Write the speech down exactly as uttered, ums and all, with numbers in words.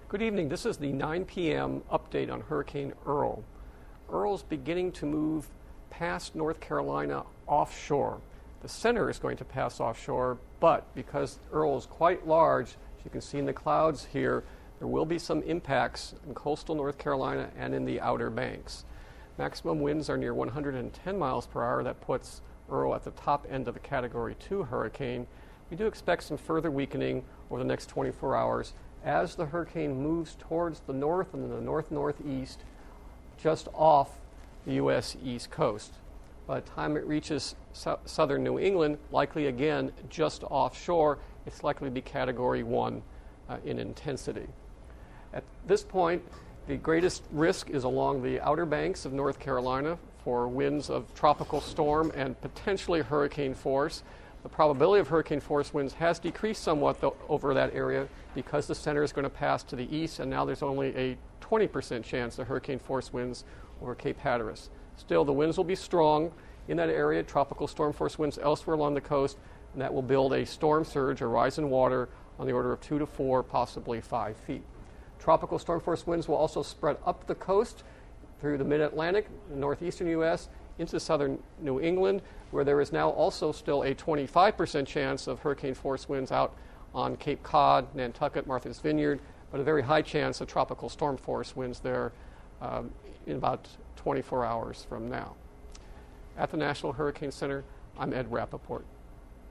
Good evening. This is the nine p m update on Hurricane Earl. Earl's beginning to move past North Carolina offshore. The center is going to pass offshore, but because Earl is quite large, as you can see in the clouds here, there will be some impacts in coastal North Carolina and in the Outer Banks. Maximum winds are near one hundred ten miles per hour. That puts Earl at the top end of a Category two hurricane. We do expect some further weakening over the next twenty-four hours as the hurricane moves towards the north and the north-northeast just off the U S East Coast. By the time it reaches so- southern New England, likely again just offshore, it's likely to be Category one uh, in intensity. At this point, the greatest risk is along the Outer Banks of North Carolina for winds of tropical storm and potentially hurricane force. The probability of hurricane force winds has decreased somewhat though, over that area because the center is going to pass to the east, and now there's only a twenty percent chance of hurricane force winds over Cape Hatteras. Still, the winds will be strong in that area, tropical storm force winds elsewhere along the coast, and that will build a storm surge, a rise in water on the order of two to four, possibly five feet. Tropical storm force winds will also spread up the coast through the mid-Atlantic, the northeastern U S, into southern New England, where there is now also still a twenty-five percent chance of hurricane force winds out on Cape Cod, Nantucket, Martha's Vineyard, but a very high chance of tropical storm force winds there um, in about twenty-four hours from now. At the National Hurricane Center, I'm Ed Rappaport.